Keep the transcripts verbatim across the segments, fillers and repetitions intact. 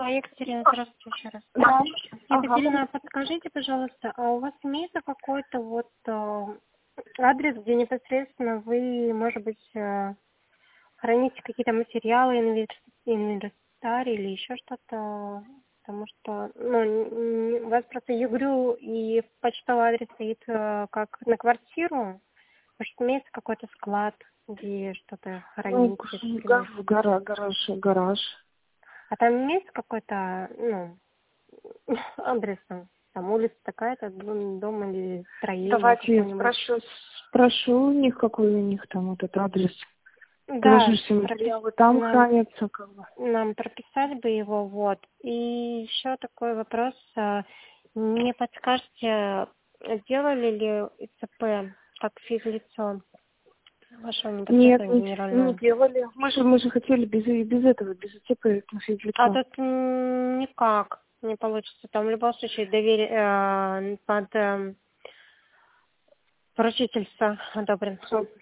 А, Екатерина, здравствуйте еще раз. Да. Екатерина, Ага. подскажите, пожалуйста, а у вас имеется какой-то вот э, адрес, где непосредственно вы, может быть, э, храните какие-то материалы, инвер- инвентарь или еще что-то? Потому что, ну, н- н- у вас просто ЮГРЮ и почтовый адрес стоит э, как на квартиру. Может, имеется какой-то склад, где что-то Ну, храните, га- например? гара- гараж, гараж. А там имеется какой-то, ну, адрес там, там улица такая-то, дом, дом или строение Давайте я какое-нибудь? спрошу, спрошу у них, какой у них там этот адрес. Да, Положу все пропис... материалы, там нам, хранятся как бы. нам прописали бы его, вот. И еще такой вопрос, а, не подскажете, делали ли ИЦП как физлицо вашего Нет, непосредственно не, не генерального? делали. Мы же, мы же хотели без, без этого, без ИЦП носить А лицо. тут м, никак не получится. Там в любом случае доверие э, под э, поручительство одобрен.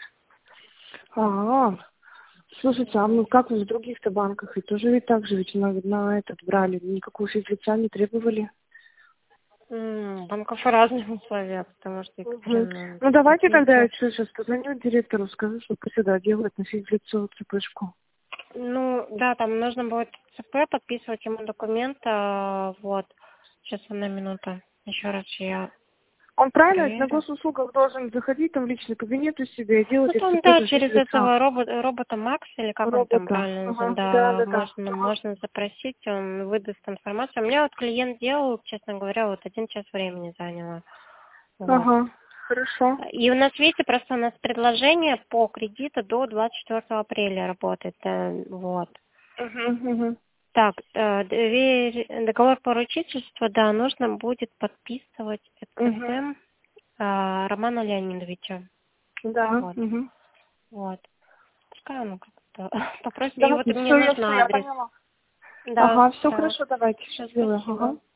А, слушайте, а ну как вы в других-то банках? И тоже ведь так же ведь на, на этот брали, никакого физлица не требовали. М, Банков разные условия, потому что Мгм. Екатерина Ну давайте тогда я физлицо. сейчас позвоню директору, скажу, что сюда делают на физлицо цепочку. Ну, да, там нужно будет ЦП подписывать ему документ, а, вот. Сейчас, одна минута. Еще раз я Он правильно ведь на проверю. госуслугах должен заходить там в личный кабинет у себя и делать Ну, там, РЦП да, за через физлица. этого робот, робота Макс, или как он там Робота. правильно называется, Ага. Да, да, да, да. можно, Ага. можно запросить, он выдаст информацию. У меня вот клиент делал, честно говоря, вот один час времени заняло. Вот. Ага. Хорошо. И у нас, видите, просто у нас предложение по кредиту до двадцать четвёртого апреля работает. э, Вот. Угу, угу. Так, э, доверь- договор поручительства, да, нужно будет подписывать Угу. ЭЦП э, Романа Леонидовича. Да. Вот. Угу. Вот. Пускай он как-то попросит. И вот Давайте, мне все, я все, нужно я адрес. поняла. Да, Ага, все да. хорошо, давайте, Все, сделаю. спасибо. Ага.